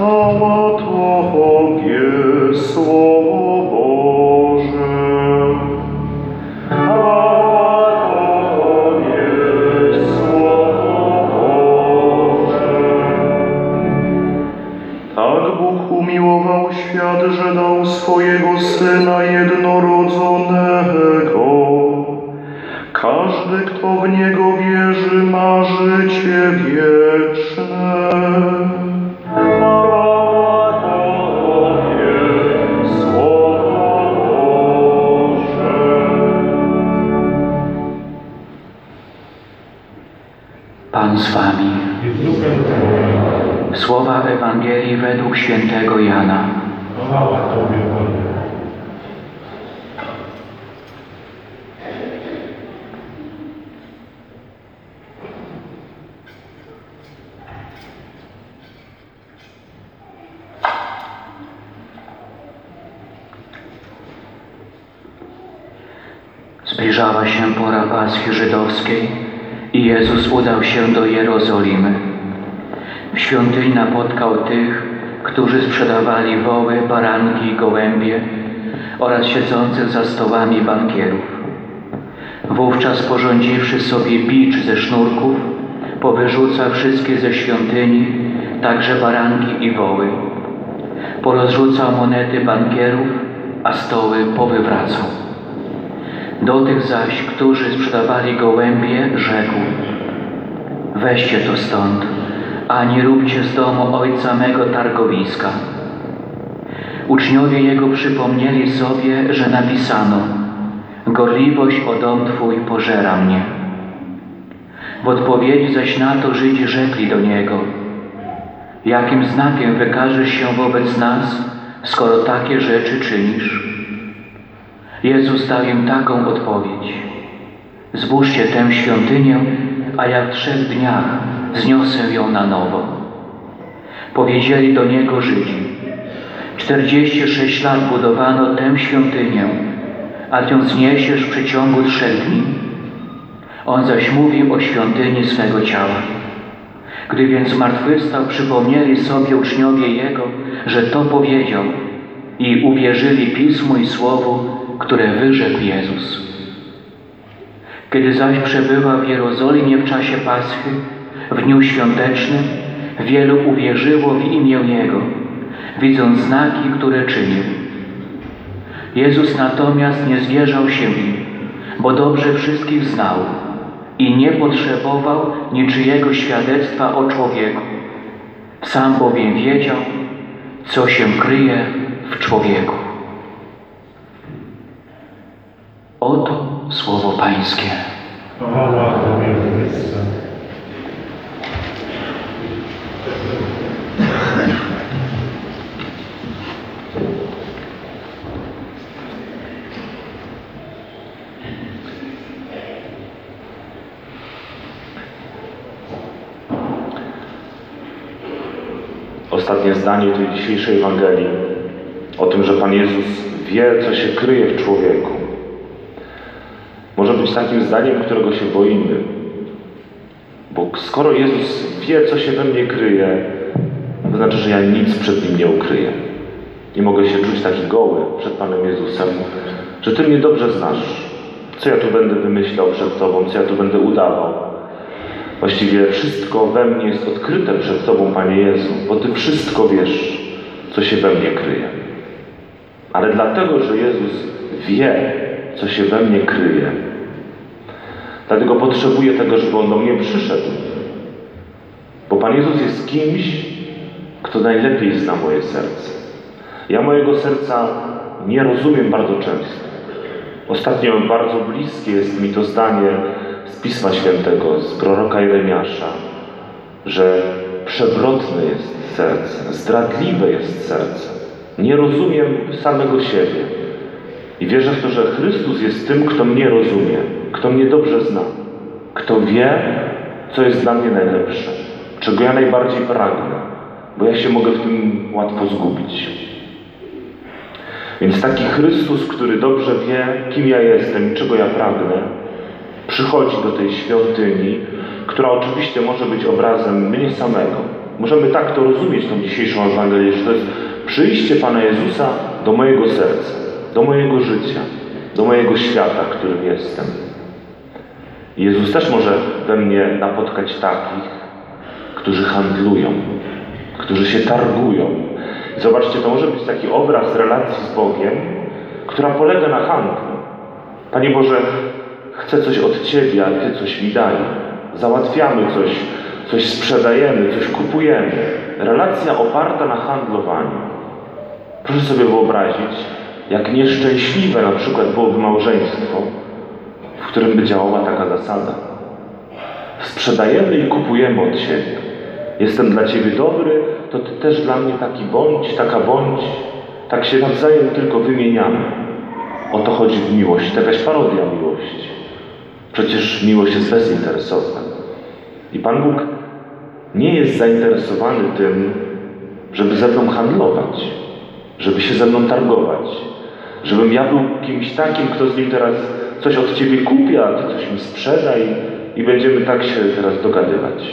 Chwała Tobie, Słowo Boże. Chwała Tobie, Słowo Boże. Tak Bóg umiłował świat, że dał swojego Syna jednorodzonego. Każdy, kto w Niego wierzy, ma życie wieczne. Chwała Tobie, Słowo Boże. Pan z Wami. Słowa Ewangelii według świętego Jana. Chwała Tobie, Panie. Zbliżała się pora Paschy żydowskiej i Jezus udał się do Jerozolimy. W świątyni napotkał tych, którzy sprzedawali woły, baranki i gołębie oraz siedzących za stołami bankierów. Wówczas, porządziwszy sobie bicz ze sznurków, powyrzucał wszystkie ze świątyni, także baranki i woły. Porozrzucał monety bankierów, a stoły powywracał. Do tych zaś, którzy sprzedawali gołębie, rzekł: weźcie to stąd, a nie róbcie z domu Ojca mego targowiska. Uczniowie Jego przypomnieli sobie, że napisano: gorliwość o dom Twój pożera mnie. W odpowiedzi zaś na to Żydzi rzekli do Niego: jakim znakiem wykażesz się wobec nas, skoro takie rzeczy czynisz? Jezus dał im taką odpowiedź: zbóżcie tę świątynię, a ja w 3 dniach wzniosę ją na nowo. Powiedzieli do Niego Żydzi: 46 lat budowano tę świątynię, a Ty ją zniesiesz w przeciągu 3 dni. On zaś mówił o świątyni swego ciała. Gdy więc zmartwychwstał, przypomnieli sobie uczniowie Jego, że to powiedział, i uwierzyli Pismu i Słowu, które wyrzekł Jezus. Kiedy zaś przebywał w Jerozolimie w czasie Paschy, w dniu świątecznym, wielu uwierzyło w imię Jego, widząc znaki, które czynił. Jezus natomiast nie zwierzał się im, bo dobrze wszystkich znał i nie potrzebował niczyjego świadectwa o człowieku. Sam bowiem wiedział, co się kryje w człowieku. Oto słowo Pańskie. Chwała Tobie, Chryste. Ostatnie zdanie tej dzisiejszej Ewangelii o tym, że Pan Jezus wie, co się kryje w człowieku. Może być takim zdaniem, którego się boimy. Bo skoro Jezus wie, co się we mnie kryje, to znaczy, że ja nic przed Nim nie ukryję. Nie mogę się czuć taki goły przed Panem Jezusem, że Ty mnie dobrze znasz. Co ja tu będę wymyślał przed Tobą, co ja tu będę udawał. Właściwie wszystko we mnie jest odkryte przed Tobą, Panie Jezu, bo Ty wszystko wiesz, co się we mnie kryje. Ale dlatego, że Jezus wie, co się we mnie kryje, dlatego potrzebuję tego, żeby On do mnie przyszedł. Bo Pan Jezus jest kimś, kto najlepiej zna moje serce. Ja mojego serca nie rozumiem bardzo często. Ostatnio bardzo bliskie jest mi to zdanie z Pisma Świętego, z proroka Jeremiasza, że przewrotne jest serce, zdradliwe jest serce. Nie rozumiem samego siebie. I wierzę w to, że Chrystus jest tym, kto mnie rozumie, kto mnie dobrze zna, kto wie, co jest dla mnie najlepsze, czego ja najbardziej pragnę, bo ja się mogę w tym łatwo zgubić. Więc taki Chrystus, który dobrze wie, kim ja jestem i czego ja pragnę, przychodzi do tej świątyni, która oczywiście może być obrazem mnie samego, Możemy tak to rozumieć, tą dzisiejszą Ewangelię, że to jest przyjście Pana Jezusa do mojego serca, do mojego życia, do mojego świata, którym jestem. I Jezus też może we mnie napotkać takich, którzy handlują, którzy się targują. I zobaczcie, to może być taki obraz relacji z Bogiem, która polega na handlu. Panie Boże, chcę coś od Ciebie, a Ty coś mi daj. Załatwiamy coś sprzedajemy, coś kupujemy. Relacja oparta na handlowaniu. Proszę sobie wyobrazić, jak nieszczęśliwe na przykład byłoby małżeństwo, w którym by działała taka zasada. Sprzedajemy i kupujemy od siebie. Jestem dla Ciebie dobry, to Ty też dla mnie taki bądź, taka bądź. Tak się nawzajem tylko wymieniamy. O to chodzi w miłości. To jakaś parodia miłości. Przecież miłość jest bezinteresowna. I Pan Bóg nie jest zainteresowany tym, żeby ze mną handlować, żeby się ze mną targować, żebym ja był kimś takim, kto z nim teraz coś od Ciebie kupi, a Ty coś mi sprzedaj i będziemy tak się teraz dogadywać.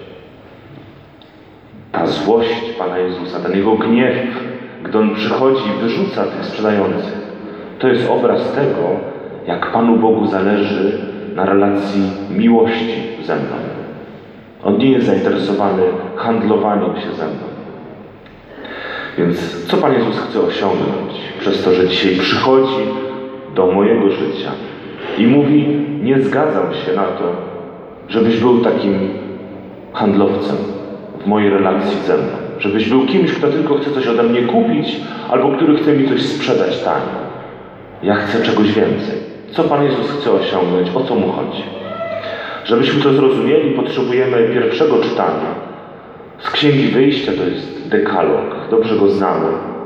Ta złość Pana Jezusa, ten Jego gniew, gdy On przychodzi i wyrzuca tych sprzedających, to jest obraz tego, jak Panu Bogu zależy na relacji miłości ze mną. On nie jest zainteresowany handlowaniem się ze mną. Więc co Pan Jezus chce osiągnąć przez to, że dzisiaj przychodzi do mojego życia i mówi, nie zgadzam się na to, żebyś był takim handlowcem w mojej relacji ze mną. Żebyś był kimś, kto tylko chce coś ode mnie kupić albo który chce mi coś sprzedać tanio. Ja chcę czegoś więcej. Co Pan Jezus chce osiągnąć? O co Mu chodzi? Żebyśmy to zrozumieli, potrzebujemy pierwszego czytania. Z Księgi Wyjścia to jest dekalog. Dobrze go znamy.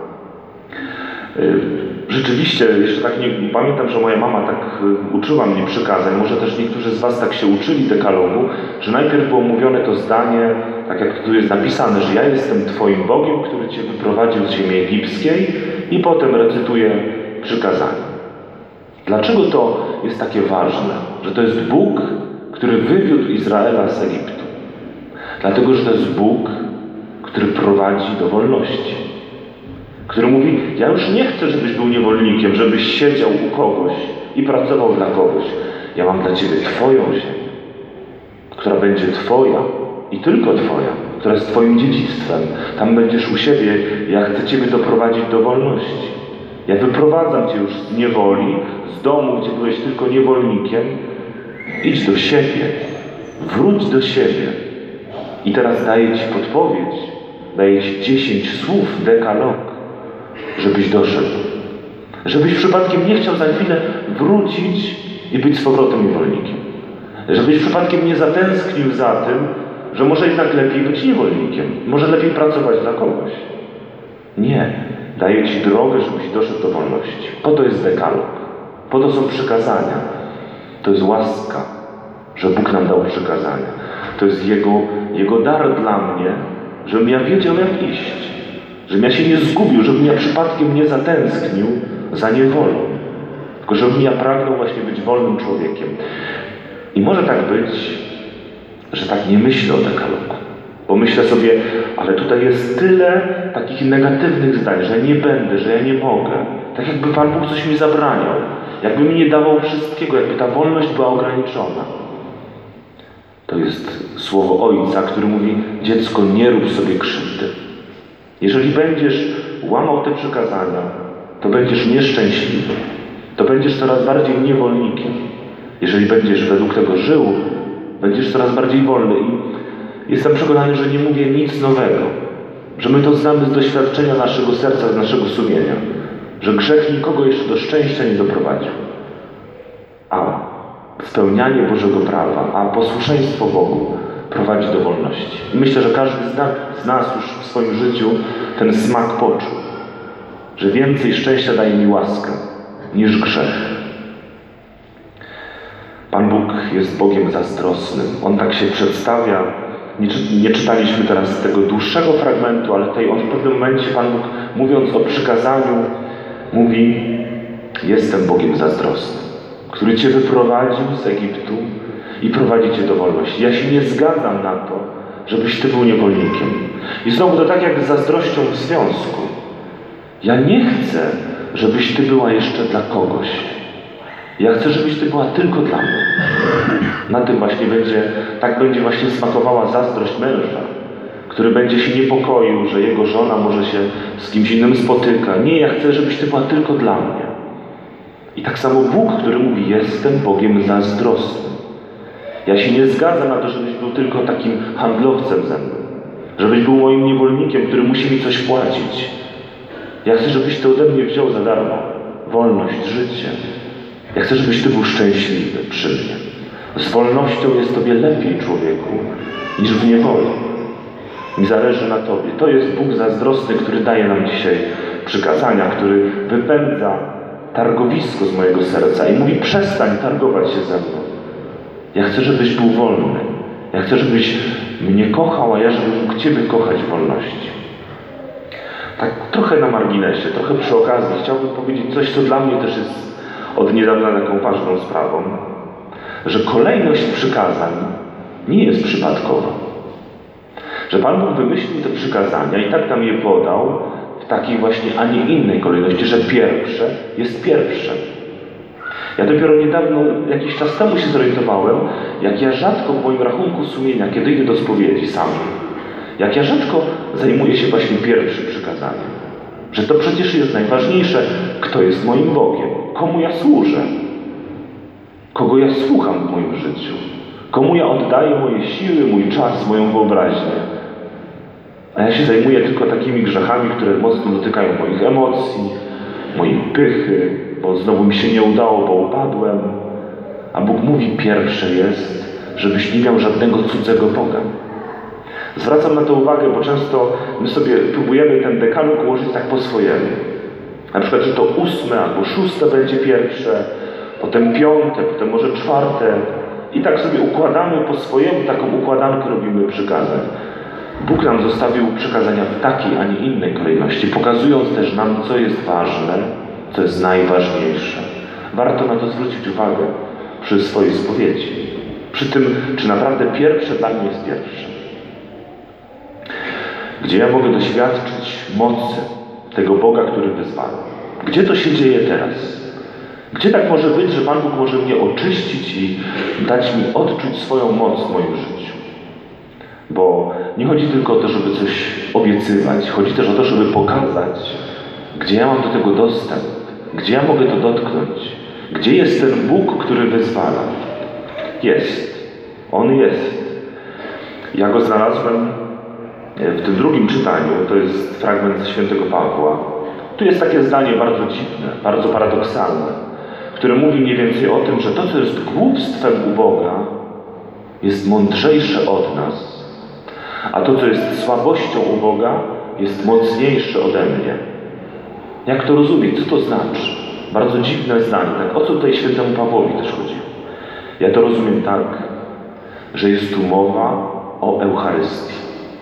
Rzeczywiście, jeszcze tak nie pamiętam, że moja mama tak uczyła mnie przykazań. Może też niektórzy z Was tak się uczyli dekalogu, że najpierw było mówione to zdanie, tak jak tu jest napisane, że ja jestem Twoim Bogiem, który Cię wyprowadził z ziemi egipskiej i potem recytuje przykazania. Dlaczego to jest takie ważne? Że to jest Bóg, który wywiódł Izraela z Egiptu. Dlatego, że to jest Bóg, który prowadzi do wolności. Który mówi, ja już nie chcę, żebyś był niewolnikiem, żebyś siedział u kogoś i pracował dla kogoś. Ja mam dla Ciebie Twoją ziemię, która będzie Twoja i tylko Twoja, która jest Twoim dziedzictwem. Tam będziesz u siebie. Ja chcę Ciebie doprowadzić do wolności. Ja wyprowadzam Cię już z niewoli, z domu, gdzie byłeś tylko niewolnikiem. Idź do siebie. Wróć do siebie. I teraz daję Ci podpowiedź. Daję Ci 10 słów, dekalog, żebyś doszedł. Żebyś przypadkiem nie chciał za chwilę wrócić i być z powrotem niewolnikiem. Żebyś przypadkiem nie zatęsknił za tym, że może jednak lepiej być niewolnikiem. Może lepiej pracować dla kogoś. Nie. Daje Ci drogę, żebyś doszedł do wolności. Po to jest dekalog. Po to są przykazania. To jest łaska, że Bóg nam dał przykazania. To jest Jego dar dla mnie, żebym ja wiedział, jak iść. Żebym ja się nie zgubił, żebym ja przypadkiem nie zatęsknił za niewolą. Tylko żebym ja pragnął właśnie być wolnym człowiekiem. I może tak być, że tak nie myślę o dekalogu. Bo myślę sobie, ale tutaj jest tyle takich negatywnych zdań, że nie będę, że ja nie mogę. Tak jakby Pan Bóg coś mi zabraniał. Jakby mi nie dawał wszystkiego, jakby ta wolność była ograniczona. To jest słowo Ojca, który mówi, dziecko, nie rób sobie krzywdy. Jeżeli będziesz łamał te przykazania, to będziesz nieszczęśliwy. To będziesz coraz bardziej niewolnikiem. Jeżeli będziesz według tego żył, będziesz coraz bardziej wolny. I jestem przekonany, że nie mówię nic nowego. Że my to znamy z doświadczenia naszego serca, z naszego sumienia. Że grzech nikogo jeszcze do szczęścia nie doprowadził. A spełnianie Bożego prawa, a posłuszeństwo Bogu prowadzi do wolności. I myślę, że każdy z nas już w swoim życiu ten smak poczuł. Że więcej szczęścia daje mi łaska niż grzech. Pan Bóg jest Bogiem zazdrosnym. On tak się przedstawia. Nie czytaliśmy teraz tego dłuższego fragmentu, ale tutaj on w pewnym momencie, Pan Bóg, mówiąc o przykazaniu, mówi: jestem Bogiem zazdrosnym, który Cię wyprowadził z Egiptu i prowadzi Cię do wolności. Ja się nie zgadzam na to, żebyś Ty był niewolnikiem. I znowu to tak jak z zazdrością w związku. Ja nie chcę, żebyś Ty była jeszcze dla kogoś. Ja chcę, żebyś Ty była tylko dla mnie. Na tym właśnie tak będzie właśnie smakowała zazdrość męża, który będzie się niepokoił, że jego żona może się z kimś innym spotyka. Nie, ja chcę, żebyś Ty była tylko dla mnie. I tak samo Bóg, który mówi, jestem Bogiem zazdrosnym. Ja się nie zgadzam na to, żebyś był tylko takim handlowcem ze mną. Żebyś był moim niewolnikiem, który musi mi coś płacić. Ja chcę, żebyś Ty ode mnie wziął za darmo wolność, życie. Ja chcę, żebyś Ty był szczęśliwy przy mnie. Z wolnością jest Tobie lepiej, człowieku, niż w niewoli. Mi zależy na Tobie. To jest Bóg zazdrosny, który daje nam dzisiaj przykazania, który wypędza targowisko z mojego serca i mówi, przestań targować się ze mną. Ja chcę, żebyś był wolny. Ja chcę, żebyś mnie kochał, a ja żebym mógł Ciebie kochać w wolności. Tak trochę na marginesie, trochę przy okazji chciałbym powiedzieć coś, co dla mnie też jest od niedawna taką ważną sprawą, że kolejność przykazań nie jest przypadkowa. Że Pan Bóg wymyślił te przykazania i tak nam je podał w takiej właśnie, a nie innej kolejności, że pierwsze jest pierwsze. Ja dopiero niedawno, jakiś czas temu się zorientowałem, jak ja rzadko w moim rachunku sumienia, kiedy idę do spowiedzi sam, jak ja rzadko zajmuję się właśnie pierwszym przykazaniem. Że to przecież jest najważniejsze, kto jest moim Bogiem, komu ja służę, kogo ja słucham w moim życiu, komu ja oddaję moje siły, mój czas, moją wyobraźnię. A ja się zajmuję tylko takimi grzechami, które mocno dotykają moich emocji, mojej pychy, bo znowu mi się nie udało, bo upadłem. A Bóg mówi, pierwsze jest, żebyś nie miał żadnego cudzego Boga. Zwracam na to uwagę, bo często my sobie próbujemy ten dekalog ułożyć tak po swojemu. Na przykład, że to 8 albo 6 będzie pierwsze, potem 5, potem może 4. I tak sobie układamy po swojemu, taką układankę robimy przykazań. Bóg nam zostawił przykazania w takiej, a nie innej kolejności, pokazując też nam, co jest ważne, co jest najważniejsze. Warto na to zwrócić uwagę przy swojej spowiedzi. Przy tym, czy naprawdę pierwsze dla mnie jest pierwsze. Gdzie ja mogę doświadczyć mocy tego Boga, który wyzwala. Gdzie to się dzieje teraz? Gdzie tak może być, że Pan Bóg może mnie oczyścić i dać mi odczuć swoją moc w moim życiu? Bo nie chodzi tylko o to, żeby coś obiecywać. Chodzi też o to, żeby pokazać, gdzie ja mam do tego dostęp. Gdzie ja mogę to dotknąć. Gdzie jest ten Bóg, który wyzwala? Jest. On jest. Ja go znalazłem w tym drugim czytaniu. To jest fragment ze świętego Pawła. Tu jest takie zdanie bardzo dziwne, bardzo paradoksalne, które mówi mniej więcej o tym, że to, co jest głupstwem u Boga, jest mądrzejsze od nas, a to, co jest słabością u Boga, jest mocniejsze ode mnie. Jak to rozumieć? Co to znaczy? Bardzo dziwne zdanie. Tak? O co tutaj świętemu Pawłowi też chodzi? Ja to rozumiem tak, że jest tu mowa o Eucharystii,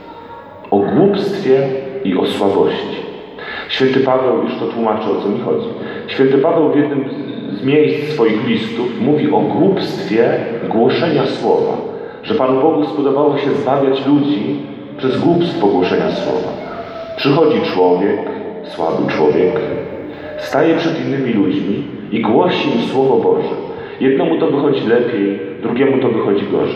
o głupstwie i o słabości. Święty Paweł, już to tłumaczy, o co mi chodzi. Święty Paweł w jednym z miejsc swoich listów mówi o głupstwie głoszenia słowa. Że Panu Bogu spodobało się zbawiać ludzi przez głupstwo głoszenia słowa. Przychodzi człowiek, słaby człowiek, staje przed innymi ludźmi i głosi im Słowo Boże. Jednemu to wychodzi lepiej, drugiemu to wychodzi gorzej.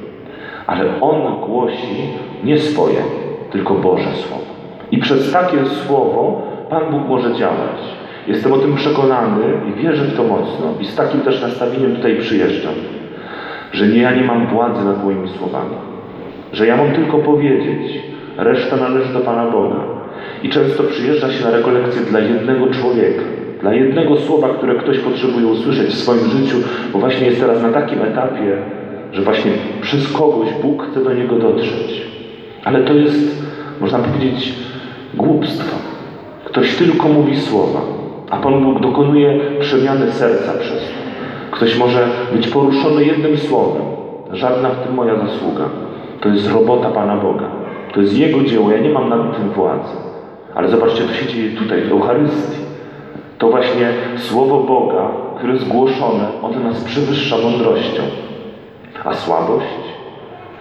Ale on głosi nie swoje, tylko Boże Słowo. I przez takie słowo Pan Bóg może działać. Jestem o tym przekonany i wierzę w to mocno. I z takim też nastawieniem tutaj przyjeżdżam. Że ja nie mam władzy nad moimi słowami. Że ja mam tylko powiedzieć. Reszta należy do Pana Boga. I często przyjeżdża się na rekolekcję dla jednego człowieka. Dla jednego słowa, które ktoś potrzebuje usłyszeć w swoim życiu, bo właśnie jest teraz na takim etapie, że właśnie przez kogoś Bóg chce do niego dotrzeć. Ale to jest, można powiedzieć, głupstwo. Ktoś tylko mówi słowa, a Pan Bóg dokonuje przemiany serca przez to. Ktoś może być poruszony jednym słowem. Żadna w tym moja zasługa. To jest robota Pana Boga. To jest Jego dzieło. Ja nie mam nad tym władzy. Ale zobaczcie, co się dzieje tutaj w Eucharystii. To właśnie Słowo Boga, które jest głoszone, ono nas przewyższa mądrością. A słabość?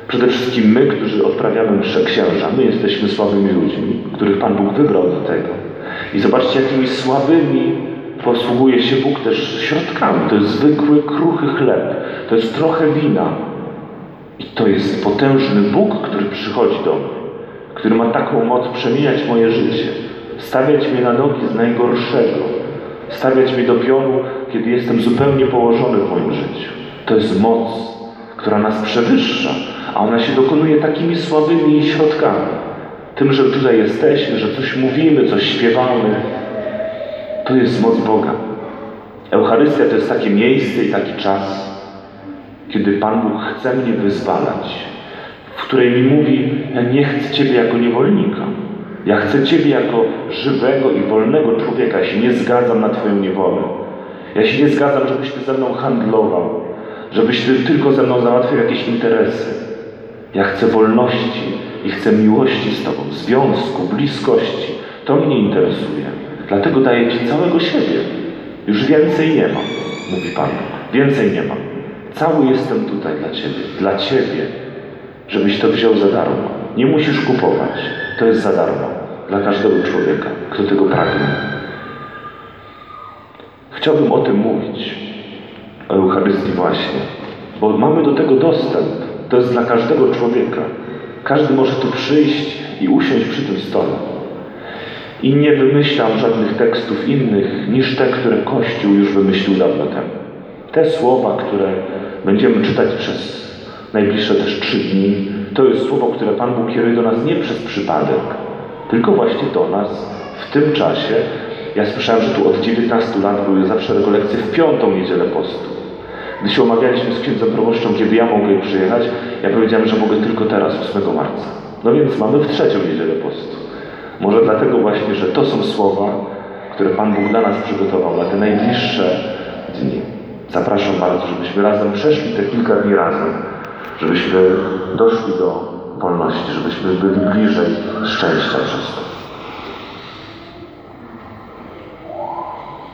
Przede wszystkim my, którzy odprawiamy mszę księża, my jesteśmy słabymi ludźmi, których Pan Bóg wybrał do tego. I zobaczcie, jakimi słabymi posługuje się Bóg też środkami. To jest zwykły, kruchy chleb. To jest trochę wina. I to jest potężny Bóg, który przychodzi do mnie, który ma taką moc przemieniać moje życie, stawiać mnie na nogi z najgorszego, stawiać mnie do pionu, kiedy jestem zupełnie położony w moim życiu. To jest moc, która nas przewyższa, a ona się dokonuje takimi słabymi środkami. Tym, że tutaj jesteśmy, że coś mówimy, coś śpiewamy. To jest moc Boga. Eucharystia to jest takie miejsce i taki czas, kiedy Pan Bóg chce mnie wyzwalać, w której mi mówi: ja nie chcę Ciebie jako niewolnika. Ja chcę Ciebie jako żywego i wolnego człowieka. Ja się nie zgadzam na Twoją niewolę. Ja się nie zgadzam, żebyś Ty ze mną handlował, żebyś Ty tylko ze mną załatwił jakieś interesy. Ja chcę wolności i chcę miłości z Tobą, związku, bliskości. To mnie interesuje. Dlatego daję Ci całego siebie. Już więcej nie mam, mówi Pan. Więcej nie mam. Cały jestem tutaj dla Ciebie, żebyś to wziął za darmo. Nie musisz kupować. To jest za darmo dla każdego człowieka, kto tego pragnie. Chciałbym o tym mówić, o Eucharystii właśnie, bo mamy do tego dostęp. To jest dla każdego człowieka. Każdy może tu przyjść i usiąść przy tym stole. I nie wymyślam żadnych tekstów innych niż te, które Kościół już wymyślił dawno temu. Te słowa, które będziemy czytać przez najbliższe też 3 dni, to jest słowo, które Pan Bóg kieruje do nas nie przez przypadek, tylko właśnie do nas w tym czasie. Ja słyszałem, że tu od 19 lat były zawsze rekolekcje w 5. niedzielę postu. Gdy się omawialiśmy z księdzem proboszczą, kiedy ja mogę przyjechać, ja powiedziałem, że mogę tylko teraz, 8 marca. No więc mamy w 3. niedzielę postu. Może dlatego właśnie, że to są słowa, które Pan Bóg dla nas przygotował na te najbliższe dni. Zapraszam bardzo, żebyśmy razem przeszli te kilka dni razem, żebyśmy doszli do wolności, żebyśmy byli bliżej szczęścia przez to.